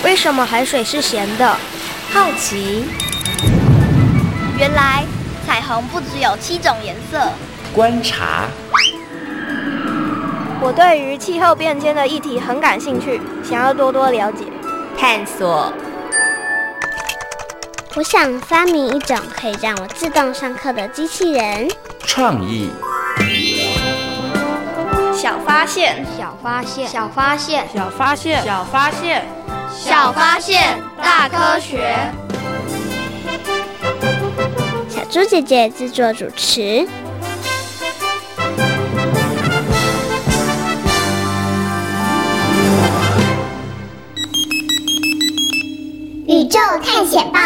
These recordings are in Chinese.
为什么海水是咸的？ 好奇。 原来彩虹不只有7种颜色。 观察。 我对于气候变迁的议题很感兴趣，想要多多了解。 探索。 我想发明一种可以让我自动上课的机器人。 创意。 小发现， 小发现， 小发现， 小发现，小发现， 小发现，大科学。 小猪姐姐制作主持。 宇宙探险报。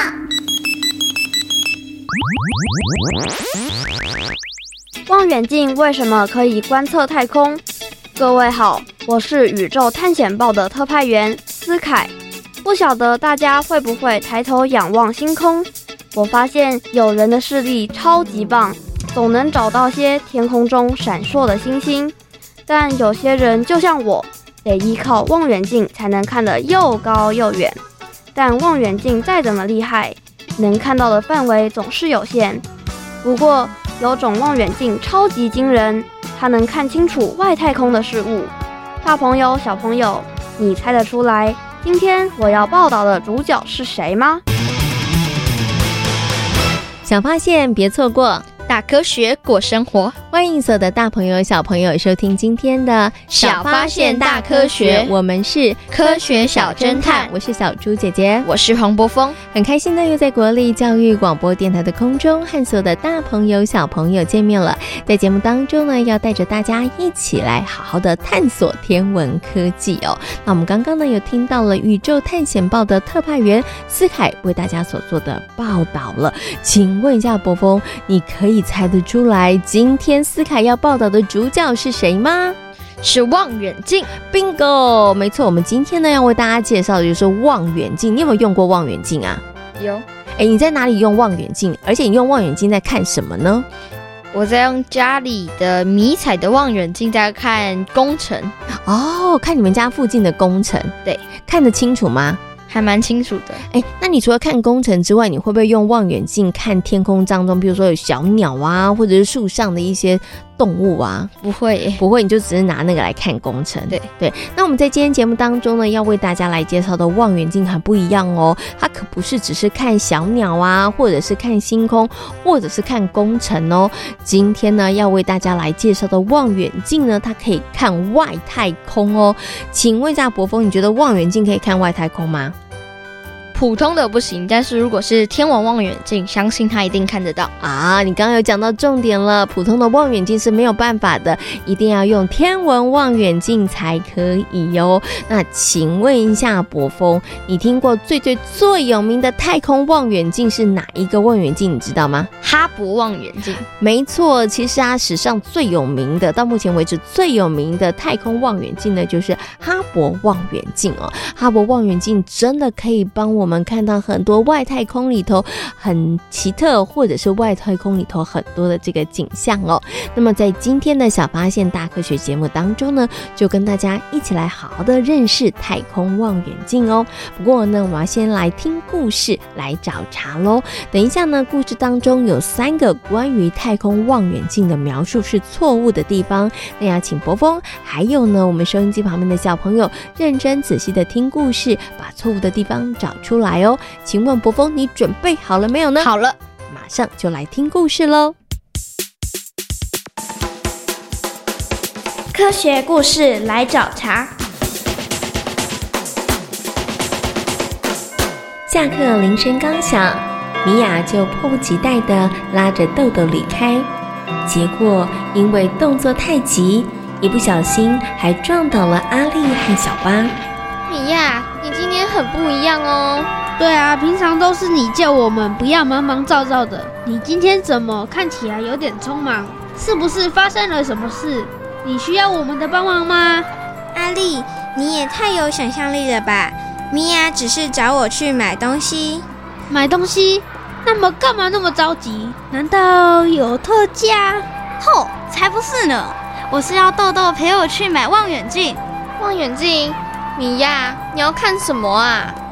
望远镜为什么可以观测太空？各位好，我是宇宙探险报的特派员思凯。不晓得大家会不会抬头仰望星空？我发现有人的视力超级棒，总能找到些天空中闪烁的星星。但有些人就像我，得依靠望远镜才能看得又高又远。但望远镜再怎么厉害，能看到的范围总是有限。不过有种望远镜超级惊人，它能看清楚外太空的事物。大朋友小朋友，你猜得出来今天我要报道的主角是谁吗？ 小发现别错过， 大科学过生活。 欢迎所有的大朋友小朋友收听今天的小发现大科学， 我们是科学小侦探， 我是小猪姐姐， 我是黄柏峰。 很开心的又在国立教育广播电台的空中和所有的大朋友小朋友见面了。在节目当中呢，要带着大家一起来好好的探索天文科技哦。那我们刚刚呢有听到了宇宙探险报的特派员思凯为大家所做的报道了。请问一下柏峰，你可以猜得出来今天思凯要报道的主角是谁吗？ 是望远镜。 Bingo， 没错，我们今天呢要为大家介绍的就是望远镜。你有没有用过望远镜啊？ 有。 你在哪里用望远镜？而且你用望远镜在看什么呢？ 我在用家里的迷彩的望远镜在看工程。 哦，看你们家附近的工程。 对。 看得清楚吗？ 还蛮清楚的。 那你除了看工程之外，你会不会用望远镜看天空当中，比如说有小鸟啊，或者是树上的一些动物啊？ 不会。 不会，你就只是拿那个来看工程。对。那我们在今天节目当中呢，要为大家来介绍的望远镜很不一样哦，它可不是只是看小鸟啊，或者是看星空，或者是看工程哦。今天呢，要为大家来介绍的望远镜呢，它可以看外太空哦。请问一下柏峰，你觉得望远镜可以看外太空吗？ 普通的不行，但是如果是天文望远镜，相信它一定看得到啊！你刚刚有讲到重点了，普通的望远镜是没有办法的，一定要用天文望远镜才可以哦。那请问一下柏峰，你听过最有名的太空望远镜是哪一个望远镜？你知道吗？ 哈勃望远镜。 没错，其实史上最有名的，到目前为止最有名的太空望远镜呢，就是哈勃望远镜哦。哈勃望远镜真的可以帮我们看到很多外太空里头很奇特，或者是外太空里头很多的这个景象哦。那么在今天的小发现大科学节目当中呢，就跟大家一起来好好的认识太空望远镜哦。不过呢，我们要先来听故事来找茬咯。等一下呢，故事当中有3个关于太空望远镜的描述是错误的地方，那要请柏峰还有呢我们收音机旁边的小朋友认真仔细的听故事，把错误的地方找出来哦。请问柏峰，你准备好了没有呢？ 好了， 马上就来听故事咯。 科学故事来找茬。 下课铃声刚响，米娅就迫不及待地拉着豆豆离开，结果因为动作太急，一不小心还撞倒了阿丽和小巴。 米娅，你今天很不一样哦。 对啊，平常都是你叫我们不要忙忙躁躁的，你今天怎么看起来有点匆忙？是不是发生了什么事？你需要我们的帮忙吗？ 阿丽，你也太有想象力了吧！米娅只是找我去买东西。 买东西？那么干嘛那么着急？难道有特价？ 吼，才不是呢！我是要豆豆陪我去买望远镜。 望远镜？米娅，你要看什么啊？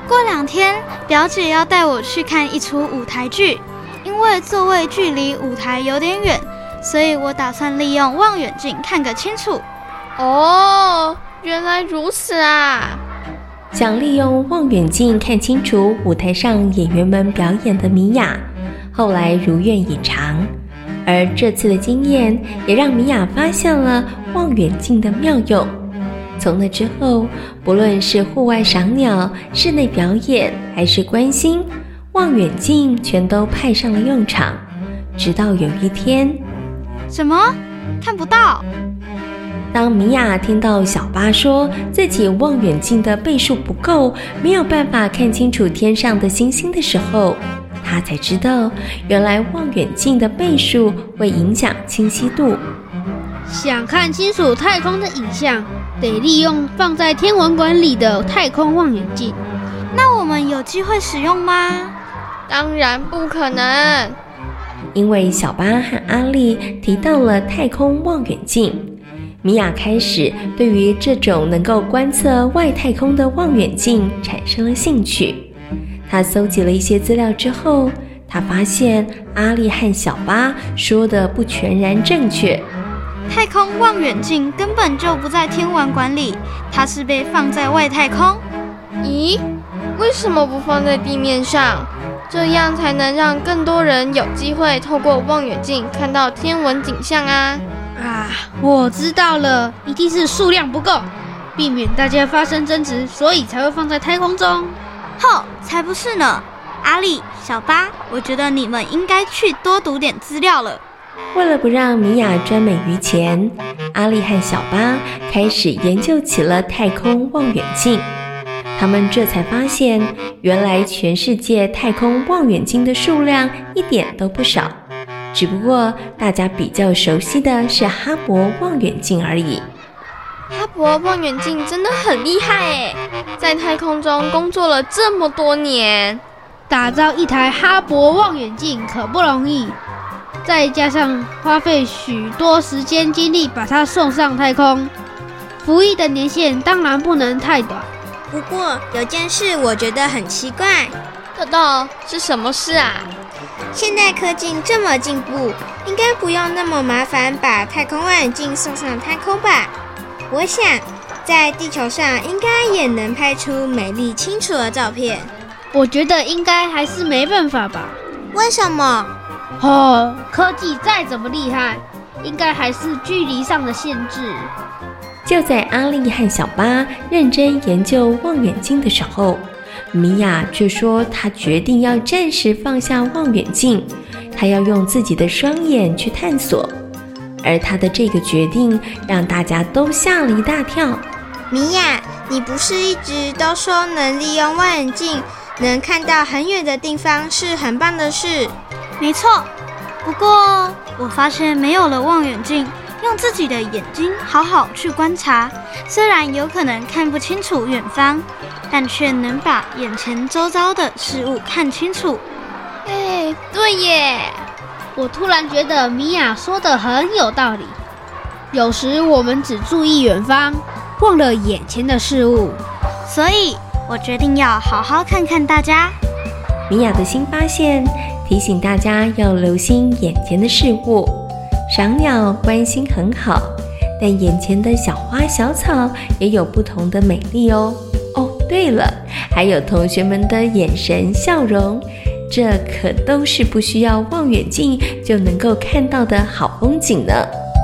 过2天，表姐要带我去看一出舞台剧，因为座位距离舞台有点远，所以我打算利用望远镜看个清楚。 哦，原来如此啊！ 想利用望远镜看清楚舞台上演员们表演的米娅，后来如愿以偿。而这次的经验也让米娅发现了望远镜的妙用。从那之后，不论是户外赏鸟、室内表演还是观星，望远镜全都派上了用场。直到有一天， 什么？看不到？ 当米娅听到小巴说自己望远镜的倍数不够，没有办法看清楚天上的星星的时候，她才知道原来望远镜的倍数会影响清晰度。 想看清楚太空的影像，得利用放在天文馆里的太空望远镜。 那我们有机会使用吗？ 当然不可能， 因为小巴和阿丽提到了太空望远镜，米娅开始对于这种能够观测外太空的望远镜产生了兴趣。她搜集了一些资料之后，她发现阿丽和小巴说的不全然正确。 太空望远镜根本就不在天文馆里，它是被放在外太空。 咦，为什么不放在地面上？这样才能让更多人有机会透过望远镜看到天文景象啊！ 我知道了，一定是数量不够，避免大家发生争执，所以才会放在太空中。 才不是呢！阿丽、小巴，我觉得你们应该去多读点资料了。 为了不让米娅专美于前，阿丽和小巴开始研究起了太空望远镜。他们这才发现，原来全世界太空望远镜的数量一点都不少，只不过大家比较熟悉的是哈勃望远镜而已。 哈勃望远镜真的很厉害耶，在太空中工作了这么多年， 打造一台哈勃望远镜可不容易，再加上花费许多时间精力把它送上太空，服役的年限当然不能太短。 不过有件事我觉得很奇怪， 豆豆，是什么事啊？ 现代科技这么进步，应该不用那么麻烦把太空望远镜送上太空吧？我想在地球上应该也能拍出美丽清楚的照片。 我觉得应该还是没办法吧？ 为什么？ 科技再怎么厉害，应该还是距离上的限制。 就在阿丽和小巴认真研究望远镜的时候，米娅却说她决定要暂时放下望远镜，她要用自己的双眼去探索。而她的这个决定让大家都吓了一大跳。 米娅，你不是一直都说能利用望远镜能看到很远的地方是很棒的事？ 没错，不过我发现没有了望远镜，用自己的眼睛好好去观察，虽然有可能看不清楚远方，但却能把眼前周遭的事物看清楚。 对耶！ 我突然觉得米娅说的很有道理。有时我们只注意远方，忘了眼前的事物， 所以我决定要好好看看大家。 米娅的新发现提醒大家要留心眼前的事物，赏鸟观星很好，但眼前的小花小草也有不同的美丽哦。对了，还有同学们的眼神笑容，这可都是不需要望远镜就能够看到的好风景呢。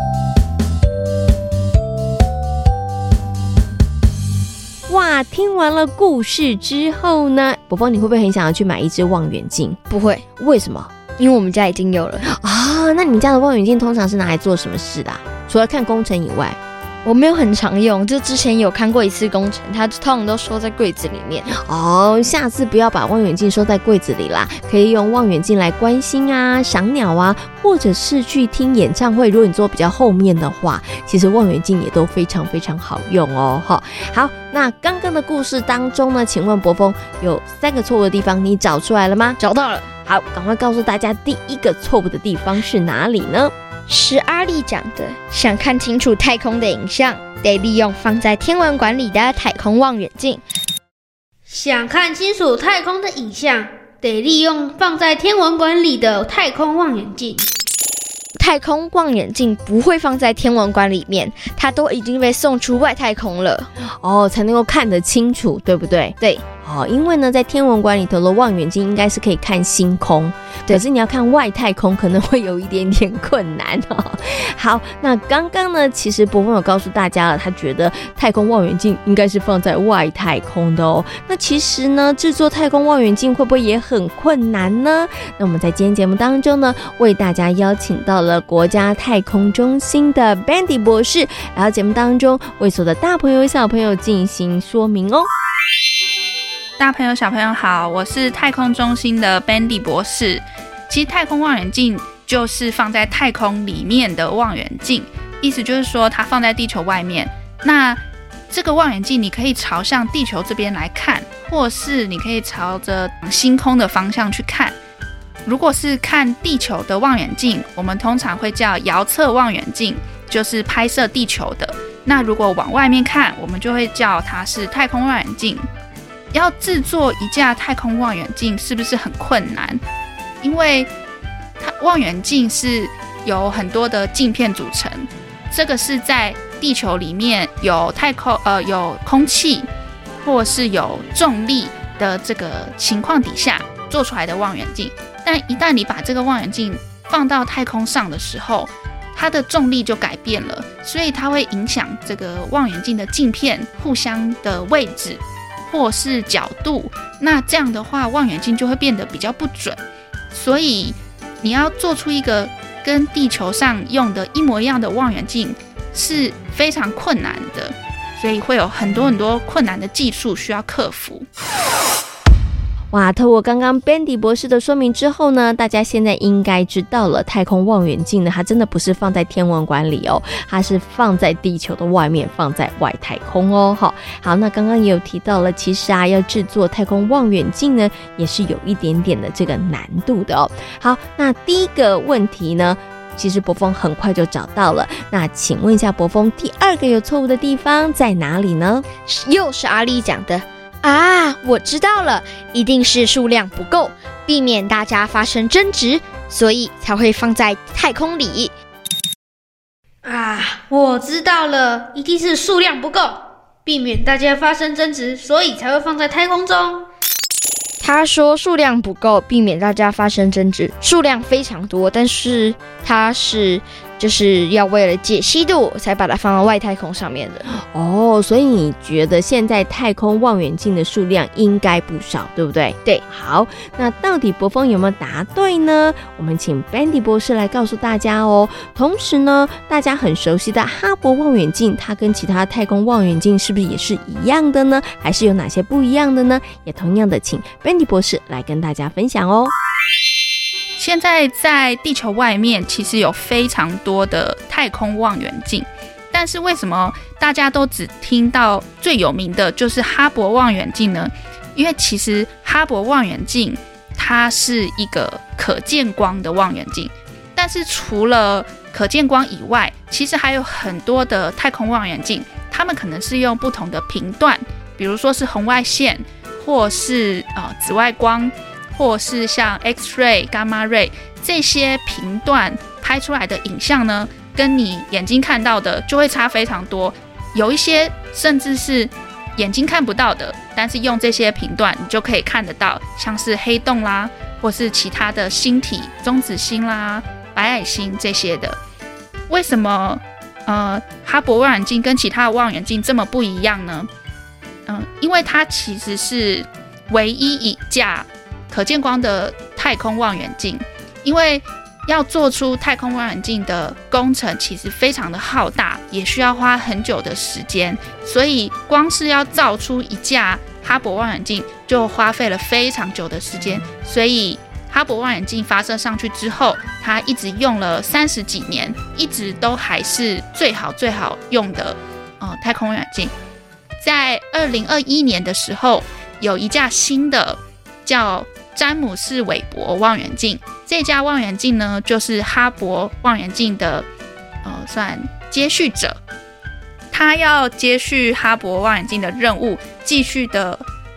哇，听完了故事之后呢，伯伯你会不会很想要去买一支望远镜？ 不会。 为什么？ 因为我们家已经有了啊。那你们家的望远镜通常是拿来做什么事的啊？除了看工程以外？ 我没有很常用，就之前有看过一次工程，它通常都收在柜子里面。 下次不要把望远镜收在柜子里啦，可以用望远镜来观星啊、赏鸟啊，或者是去听演唱会。如果你坐比较后面的话，其实望远镜也都非常非常好用哦。好，那刚刚的故事当中呢，请问伯峰有3个错误的地方，你找出来了吗？ 找到了。 好，赶快告诉大家第一个错误的地方是哪里呢？ 是阿丽讲的，想看清楚太空的影像，得利用放在天文馆里的太空望远镜。 想看清楚太空的影像，得利用放在天文馆里的太空望远镜。 太空望远镜不会放在天文馆里面，它都已经被送出外太空了。 才能够看得清楚，对不对？ 对。 因为呢，在天文馆里头的望远镜应该是可以看星空，可是你要看外太空可能会有一点点困难好，那刚刚呢，其实伯峰有告诉大家了，他觉得太空望远镜应该是放在外太空的哦。那其实呢，制作太空望远镜会不会也很困难呢？那我们在今天节目当中呢，为大家邀请到了国家太空中心的 Bandy 博士来到节目当中，为所有的大朋友小朋友进行说明哦。 大朋友小朋友好，我是太空中心的 Bandy 博士。其实太空望远镜就是放在太空里面的望远镜，意思就是说它放在地球外面，那这个望远镜你可以朝向地球这边来看，或是你可以朝着星空的方向去看。如果是看地球的望远镜，我们通常会叫遥测望远镜，就是拍摄地球的。那如果往外面看，我们就会叫它是太空望远镜。要制作一架太空望远镜是不是很困难？因为望远镜是由很多的镜片组成，这个是在地球里面有有空气或是有重力的这个情况底下做出来的望远镜。但一旦你把这个望远镜放到太空上的时候，它的重力就改变了，所以它会影响这个望远镜的镜片互相的位置或是角度，那这样的话望远镜就会变得比较不准，所以你要做出一个跟地球上用的一模一样的望远镜是非常困难的，所以会有很多困难的技术需要克服。 哇，透过刚刚 Bandy 博士的说明之后呢，大家现在应该知道了，太空望远镜呢，它真的不是放在天文馆里哦，它是放在地球的外面，放在外太空哦。好，那刚刚也有提到了，其实要制作太空望远镜呢，也是有一点点的这个难度的哦。好，那第一个问题呢，其实伯峰很快就找到了，那请问一下伯峰，第二个有错误的地方在哪里呢？ 又是阿丽讲的啊，我知道了，一定是数量不够，避免大家发生争执，所以才会放在太空里。 啊，我知道了，一定是数量不够，避免大家发生争执，所以才会放在太空中。 他说数量不够，避免大家发生争执，数量非常多，但是他就是要为了解析度才把它放到外太空上面的哦，所以你觉得现在太空望远镜的数量应该不少，对不对？ 对。 好，那到底伯峰有没有答对呢？我们请 Bandy 博士来告诉大家哦。同时呢，大家很熟悉的哈勃望远镜，它跟其他太空望远镜是不是也是一样的呢？还是有哪些不一样的呢？也同样的请 Bandy 博士来跟大家分享哦。 现在在地球外面其实有非常多的太空望远镜，但是为什么大家都只听到最有名的就是哈勃望远镜呢？因为其实哈勃望远镜它是一个可见光的望远镜，但是除了可见光以外，其实还有很多的太空望远镜，它们可能是用不同的频段，比如说是红外线，或是紫外光，或是像 X-ray、伽马 ray 这些频段拍出来的影像呢，跟你眼睛看到的就会差非常多。有一些甚至是眼睛看不到的，但是用这些频段你就可以看得到，像是黑洞啦，或是其他的星体、中子星啦、白矮星这些的。为什么哈勃望远镜跟其他的望远镜这么不一样呢？因为它其实是唯一一架可见光的太空望远镜，因为要做出太空望远镜的工程其实非常的浩大，也需要花很久的时间，所以光是要造出一架哈勃望远镜就花费了非常久的时间，所以哈勃望远镜发射上去之后，它一直用了30几年，一直都还是最好用的太空望远镜。在2021年的时候，有一架新的叫詹姆士韦伯望远镜，这架望远镜呢，就是哈勃望远镜的算接续者，它要接续哈勃望远镜的任务，继续的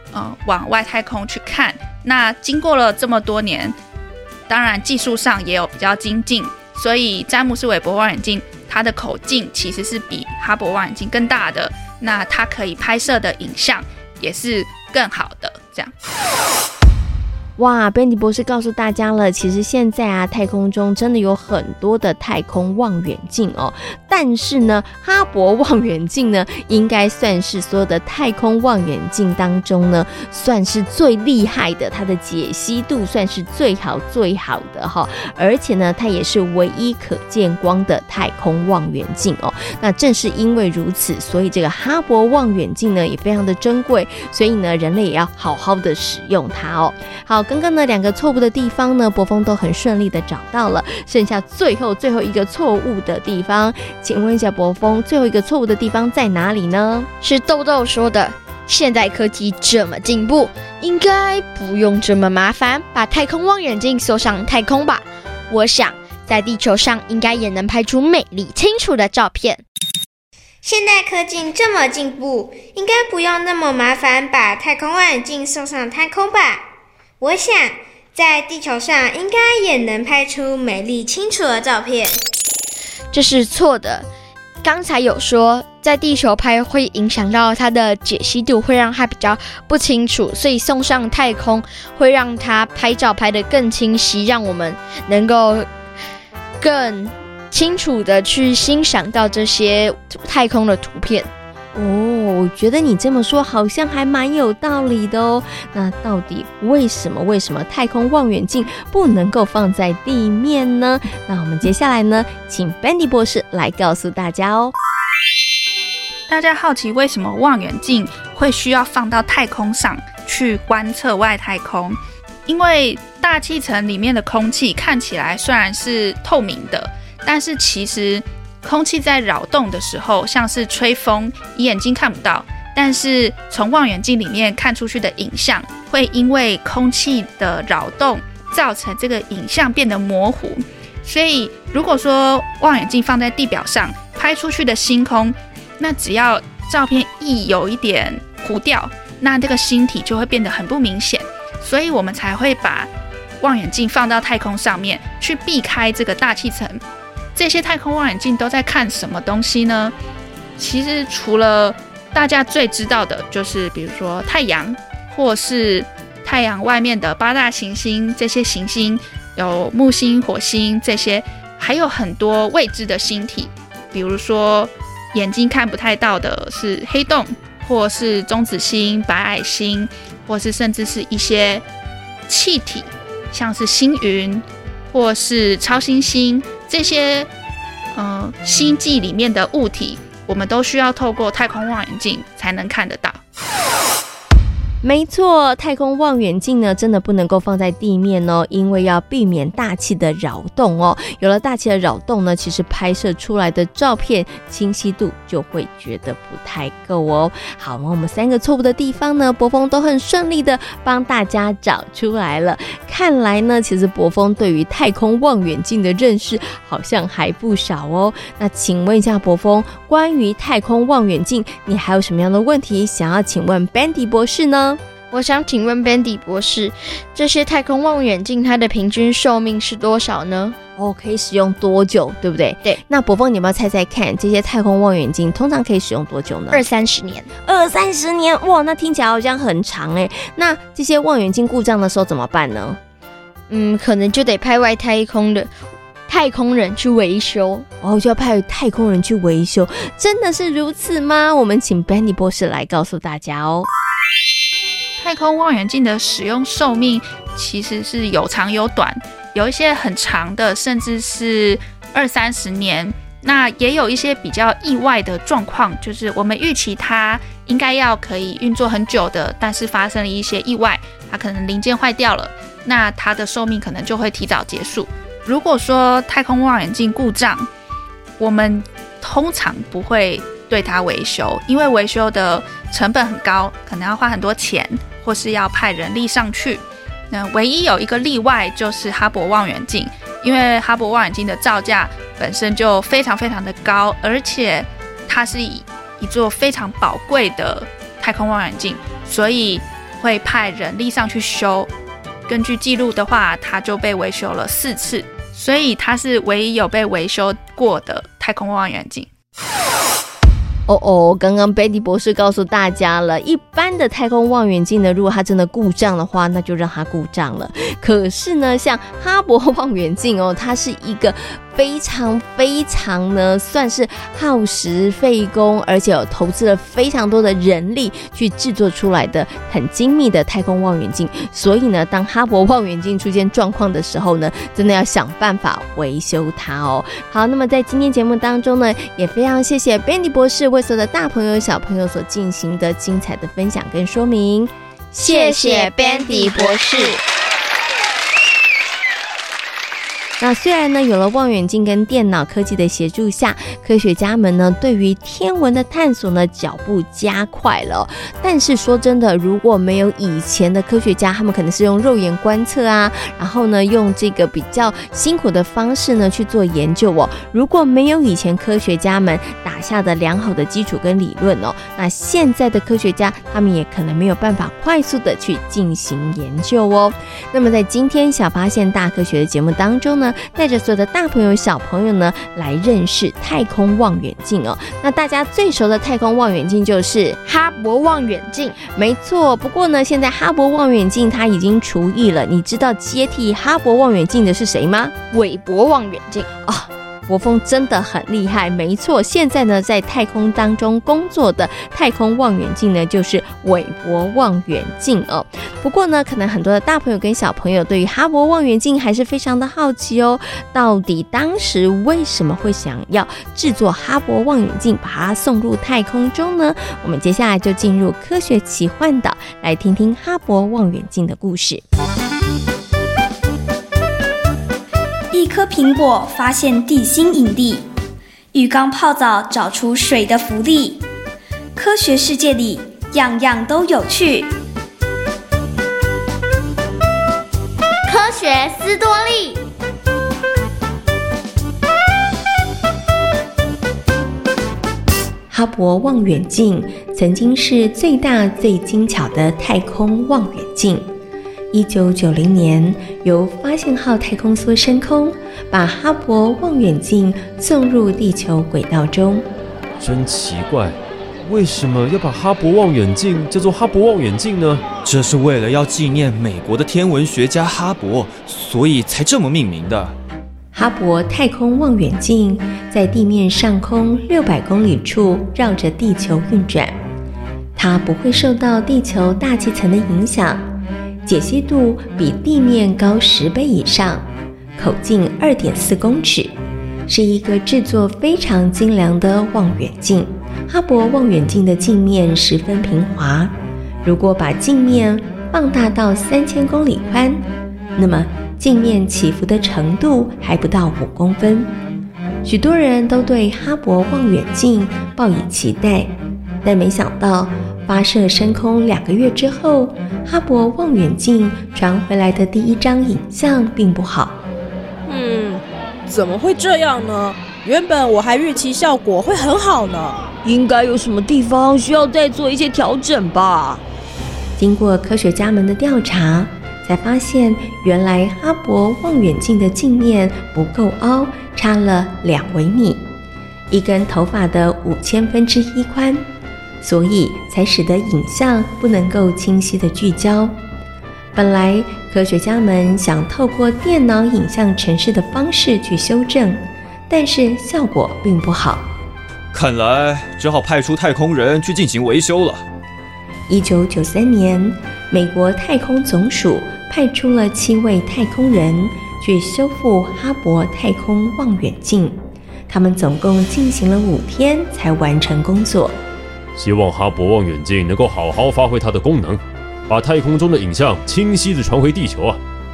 往外太空去看。那经过了这么多年，当然技术上也有比较精进，所以詹姆斯韦伯望远镜它的口径其实是比哈勃望远镜更大的，那它可以拍摄的影像也是更好的，这样。 哇 Bendy 博士告诉大家了，其实现在啊，太空中真的有很多的太空望远镜哦。但是呢，哈勃望远镜呢，应该算是所有的太空望远镜当中呢，算是最厉害的，它的解析度算是最好的哈。而且呢，它也是唯一可见光的太空望远镜哦。那正是因为如此，所以这个哈勃望远镜呢，也非常的珍贵，所以呢，人类也要好好的使用它哦。好，刚刚呢2个错误的地方呢，博峰都很顺利的找到了，剩下最后一个错误的地方，请问一下博峰，最后一个错误的地方在哪里呢？ 是豆豆说的，现代科技这么进步，应该不用这么麻烦把太空望远镜送上太空吧？我想在地球上应该也能拍出美丽清楚的照片。 现代科技这么进步，应该不用那么麻烦把太空望远镜送上太空吧？我想在地球上应该也能拍出美丽清楚的照片。 这是错的，刚才有说在地球拍会影响到它的解析度，会让它比较不清楚，所以送上太空会让它拍照拍得更清晰，让我们能够更清楚的去欣赏到这些太空的图片。 我觉得你这么说好像还蛮有道理的哦。那到底为什么太空望远镜不能够放在地面呢？那我们接下来呢，请 Bendy 博士来告诉大家哦。 大家好奇为什么望远镜会需要放到太空上去观测外太空？因为大气层里面的空气看起来虽然是透明的，但是其实空气在扰动的时候，像是吹风，你眼睛看不到，但是从望远镜里面看出去的影像，会因为空气的扰动，造成这个影像变得模糊。所以如果说望远镜放在地表上，拍出去的星空，那只要照片一有一点糊掉，那这个星体就会变得很不明显。所以我们才会把望远镜放到太空上面，去避开这个大气层。这些太空望远镜都在看什么东西呢？其实除了大家最知道的就是比如说太阳，或是太阳外面的8大行星，这些行星有木星、火星这些，还有很多未知的星体，比如说眼睛看不太到的是黑洞，或是中子星、白矮星，或是甚至是一些气体，像是星云或是超新星，这些星际里面的物体，我们都需要透过太空望远镜才能看得到。 没错，太空望远镜呢，真的不能够放在地面哦，因为要避免大气的扰动哦。有了大气的扰动呢，其实拍摄出来的照片清晰度就会觉得不太够哦。好，我们3个错误的地方呢，博峰都很顺利的帮大家找出来了。看来呢，其实博峰对于太空望远镜的认识好像还不少哦。那请问一下博峰，关于太空望远镜，你还有什么样的问题想要请问 Bendy 博士呢？ 我想请问 Bendy 博士，这些太空望远镜它的平均寿命是多少呢？ 可以使用多久，对不对？ 对。 那博峰，你要不要猜猜看，这些太空望远镜通常可以使用多久呢 ？20-30年。 20-30年，哇，那听起来好像很长哎。那这些望远镜故障的时候怎么办呢？ 可能就得派外太空的太空人去维修。 就要派太空人去维修，真的是如此吗？我们请 Bendy 博士来告诉大家哦。 太空望远镜的使用寿命其实是有长有短，有一些很长的，甚至是20-30年。那也有一些比较意外的状况，就是我们预期它应该要可以运作很久的，但是发生了一些意外，它可能零件坏掉了，那它的寿命可能就会提早结束。如果说太空望远镜故障，我们通常不会对它维修，因为维修的成本很高，可能要花很多钱，或是要派人力上去。那唯一有一个例外就是哈勃望远镜，因为哈勃望远镜的造价本身就非常非常的高，而且它是一座非常宝贵的太空望远镜，所以会派人力上去修。根据记录的话，它就被维修了4次，所以它是唯一有被维修过的太空望远镜。 刚刚 Betty 博士告诉大家了，一般的太空望远镜呢，如果它真的故障的话，那就让它故障了。可是呢，像哈勃望远镜它是一个非常呢，算是耗时费工，而且有投资了非常多的人力去制作出来的很精密的太空望远镜。所以呢，当哈勃望远镜出现状况的时候呢，真的要想办法维修它哦。好，那么在今天节目当中呢，也非常谢谢 Bendy 博士为所有的大朋友小朋友所进行的精彩的分享跟说明， 谢谢 Bendy 博士。 那虽然呢，有了望远镜跟电脑科技的协助下，科学家们呢对于天文的探索呢脚步加快了但是说真的，如果没有以前的科学家，他们可能是用肉眼观测啊，然后呢用这个比较辛苦的方式呢去做研究如果没有以前科学家们打下的良好的基础跟理论那现在的科学家他们也可能没有办法快速的去进行研究那么在今天小发现大科学的节目当中呢，带着所有的大朋友小朋友呢来认识太空望远镜那大家最熟的太空望远镜就是哈勃望远镜， 没错。不过呢，现在哈勃望远镜它已经除役了，你知道接替哈勃望远镜的是谁吗？ 韦伯望远镜国峰真的很厉害，没错，现在呢在太空当中工作的太空望远镜呢就是韦伯望远镜不过呢，可能很多的大朋友跟小朋友对于哈勃望远镜还是非常的好奇到底当时为什么会想要制作哈勃望远镜，把它送入太空中呢？我们接下来就进入科学奇幻岛，来听听哈勃望远镜的故事。 一颗苹果发现地心引力，浴缸泡澡找出水的浮力。科学世界里样样都有趣。 科学斯多利。 哈勃望远镜曾经是最大最精巧的太空望远镜。1990年，由发现号太空梭升空，把哈勃望远镜送入地球轨道中。 真奇怪，为什么要把哈勃望远镜叫做哈勃望远镜呢？ 这是为了要纪念美国的天文学家哈勃，所以才这么命名的。 哈勃太空望远镜在地面上空600公里处绕着地球运转，它不会受到地球大气层的影响，解析度比地面高10倍以上，口径2.4公尺，是一个制作非常精良的望远镜。哈勃望远镜的镜面十分平滑，如果把镜面放大到3000公里宽，那么镜面起伏的程度还不到5公分。许多人都对哈勃望远镜抱以期待，但没想到发射升空2个月之后，哈勃望远镜传回来的第一张影像并不好。 怎么会这样呢？原本我还预期效果会很好呢。 应该有什么地方需要再做一些调整吧。 经过科学家们的调查，才发现原来哈勃望远镜的镜面不够凹，差了2微米，一根头发的5000分之一宽，所以才使得影像不能够清晰的聚焦。本来科学家们想透过电脑影像程式的方式去修正，但是效果并不好， 看来只好派出太空人去进行维修了。 1993年，美国太空总署派出了7位太空人去修复哈勃太空望远镜，他们总共进行了5天才完成工作。 希望哈勃望远镜能够好好发挥它的功能，把太空中的影像清晰地传回地球啊。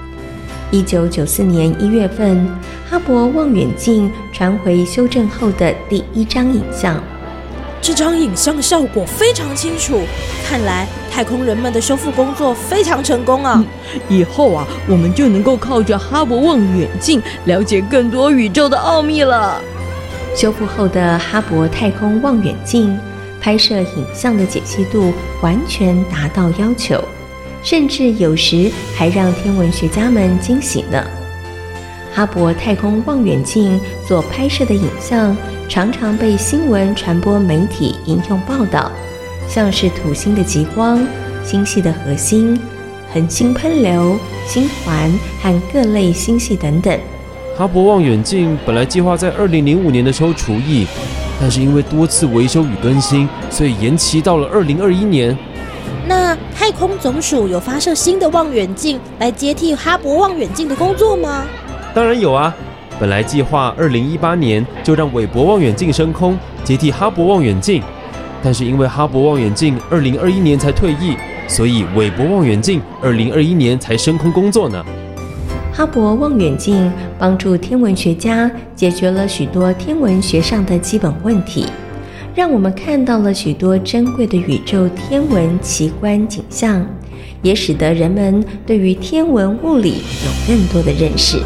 1994年1月份，哈勃望远镜传回修正后的第1张影像。 这张影像效果非常清楚，看来太空人们的修复工作非常成功啊！ 以后啊，我们就能够靠着哈勃望远镜了解更多宇宙的奥秘了。 修复后的哈勃太空望远镜拍摄影像的解析度完全达到要求， 甚至有时还让天文学家们惊喜呢。哈勃太空望远镜所拍摄的影像常常被新闻传播媒体引用报道，像是土星的极光、星系的核心、恒星喷流、星环和各类星系等等。 哈勃望远镜本来计划在2005年的时候除役，但是因为多次维修与更新，所以延期到了2021年。 那太空总署有发射新的望远镜来接替哈勃望远镜的工作吗？ 当然有啊，本来计划2018年就让韦伯望远镜升空，接替哈勃望远镜，但是因为哈勃望远镜2021年才退役，所以韦伯望远镜2021年才升空工作呢。 哈勃望远镜帮助天文学家解决了许多天文学上的基本问题，让我们看到了许多珍贵的宇宙天文奇观景象，也使得人们对于天文物理有更多的认识。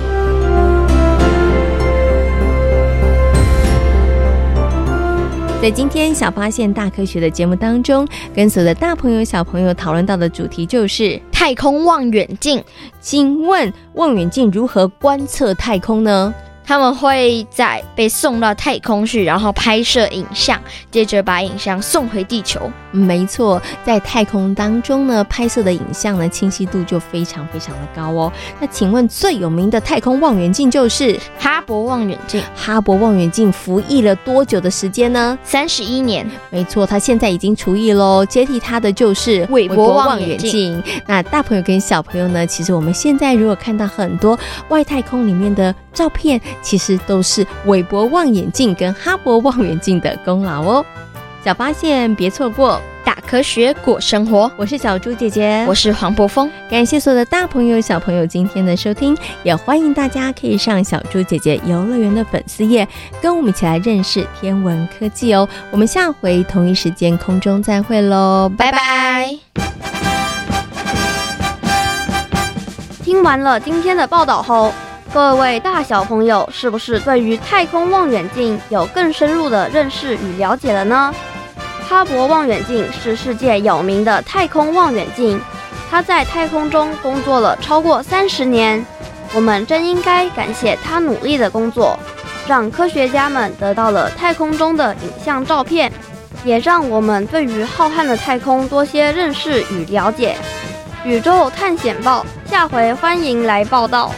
在今天小发现大科学的节目当中，跟所有的大朋友小朋友讨论到的主题就是太空望远镜。 请问望远镜如何观测太空呢？ 他们会在被送到太空去，然后拍摄影像，接着把影像送回地球。 没错，在太空当中呢，拍摄的影像呢，清晰度就非常非常的高哦。那请问最有名的太空望远镜就是哈勃望远镜。 哈勃望远镜服役了多久的时间呢 ？31年。 没错，它现在已经除役咯，接替它的就是韦伯望远镜。 那大朋友跟小朋友呢，其实我们现在如果看到很多外太空里面的照片，其实都是韦伯望远镜跟哈勃望远镜的功劳哦。小发现别错过， 大科学过生活。 我是小猪姐姐， 我是黄柏峰。 感谢所有的大朋友小朋友今天的收听，也欢迎大家可以上小猪姐姐游乐园的粉丝页，跟我们一起来认识天文科技哦。我们下回同一时间空中再会咯，拜拜。 听完了今天的报道后，各位大小朋友是不是对于太空望远镜有更深入的认识与了解了呢？哈勃望远镜是世界有名的太空望远镜，它在太空中工作了超过30年，我们真应该感谢它努力的工作，让科学家们得到了太空中的影像照片，也让我们对于浩瀚的太空多些认识与了解。宇宙探险报，下回欢迎来报道。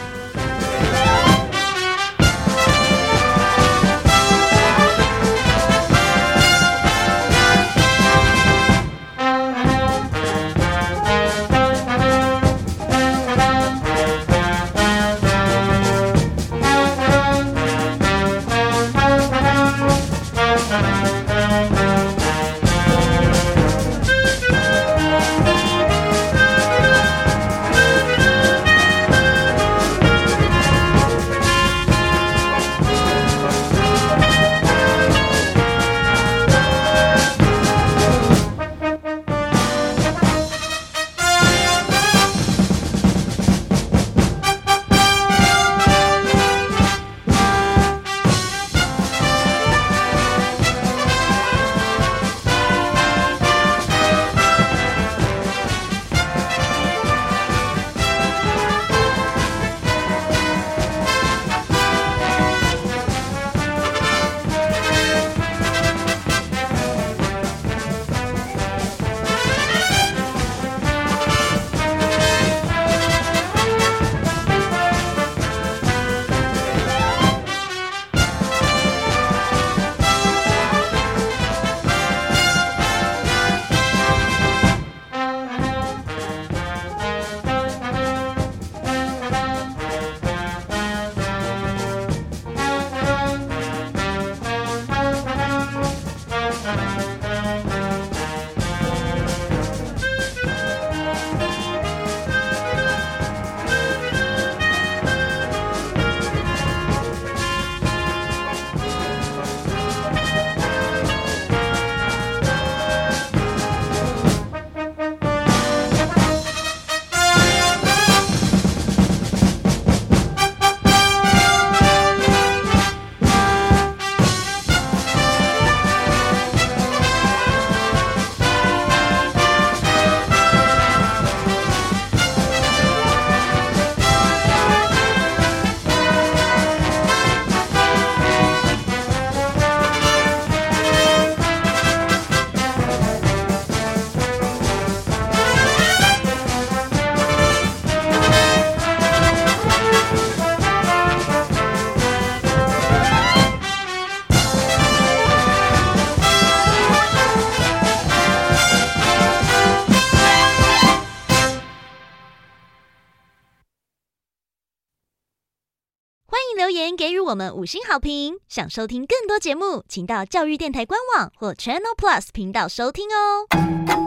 言给予我们5星好评。想收听更多节目，请到教育电台官网或 Channel Plus 频道收听哦。